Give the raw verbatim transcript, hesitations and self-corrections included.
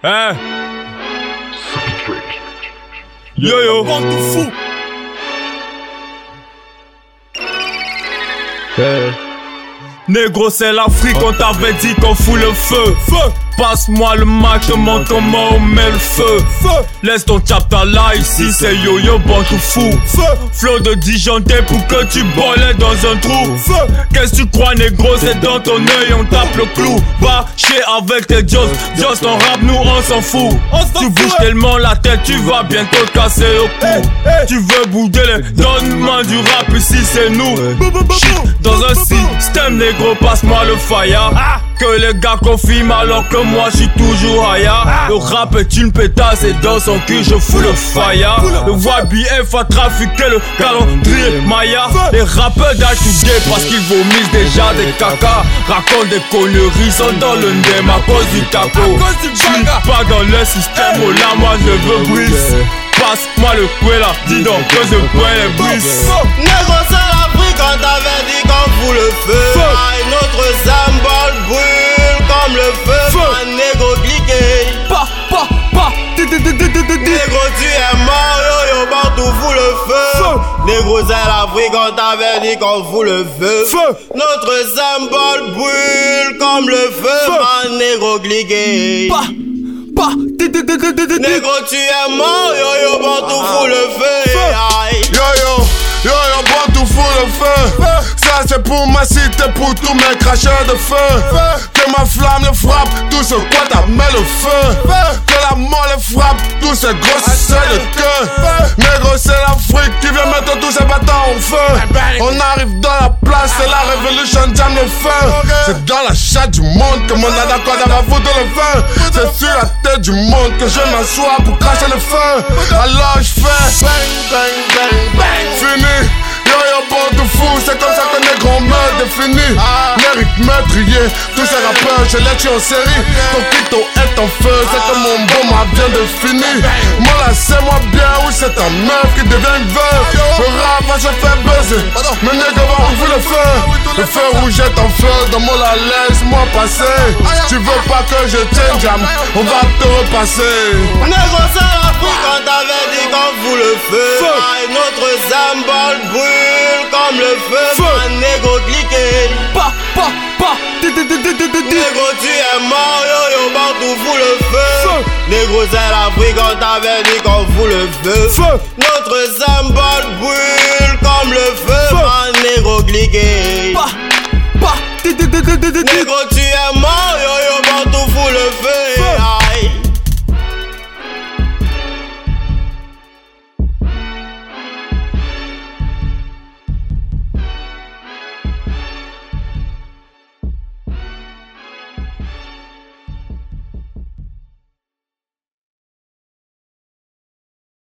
Hein? Yo yo, Vent tout fou. hey. Négro c'est l'Afrique, on t'avait dit qu'on fout le feu. Feu. Passe-moi le mic, je montre comment on met le feu. Feu. Laisse ton chapter là, ici c'est yo-yo, bon tout fou. Feu. Flow de disjoncté pour que tu bolles dans un trou. Feu. Qu'est-ce que tu crois négro, c'est dans ton œil, on tape le clou. Va chier avec tes jos, jos ton rap, nous on s'en fout. Tu bouges tellement la tête, tu vas bientôt te casser le cou. Tu veux bouger les donnements du rap, ici c'est nous. Dans un système négro, passe-moi le fire. Que les gars confirment alors que moi j'suis toujours haya. Le rap est une pétasse et dans son cul je fous le fire. Le Y B F a trafiqué le calendrier Maya. Les rappeurs d'âge gay parce qu'ils vomissent déjà des caca. Racontent des conneries, sont dans le ndem à cause du taco. J'suis pas dans le système, oh là moi je veux brise. Passe-moi le coué là, dis donc que je pourrais les brise. Négro c'est l'Afrique, on t'avait dit qu'on fout le feu. Aïe, notre symbole brûle comme le feu. Un négro cliqué. Pa, pa, pa. Négro tu es mort, yo yo, partout fout le feu. Négro c'est l'Afrique, on t'avait dit qu'on fout le feu. Notre symbole brûle comme le feu. Un négro cliqué. Pa, pa. Négro tu es mort, yo yo, partout fout le feu. Aïe. Yo yo, yo yo, bon tout fout le feu. Ça c'est pour ma cité, pour tous mes cracheurs de feu. Que ma flamme le frappe, tout ce quoi t'as mis le feu. Que la mort le frappe, tous ces grosses suceurs de queue. Négro c'est l'Afrique qui vient mettre tous ces bâtons au feu. On arrive dans la place, c'est la révolution, jam le feu. C'est dans la chatte du monde que mon adaccord va foutre le feu. C'est sur la tête du monde que je m'assois pour cracher le feu. Alors je fais bang bang bang bang. Fini, yo yo bon tout fou, c'est comme ça que négro me définit. L'Éric meurtrier, tous ces rappeurs je les tue en série. Ton pito est en feu, c'est que mon bon m'a bien défini. Moi là c'est moi bien ou c'est ta meuf qui devient une veuve. Le rap va se faire buzzer, mais négro va ouvrir le feu. Le feu rouge est en feu, dans mon la laisse-moi passer. Tu veux pas que je tienne jam, on va te repasser. Négro c'est l'Afrique, on t'avait dit qu'on fout le feu. Aïe, notre symbole brûle comme le feu. Un négro cliqué. Pa, pa, pa. Négro tu es mort, yo yo, partout fout le feu. Négro c'est l'Afrique, on t'avait dit qu'on fout le feu. Notre symbole brûle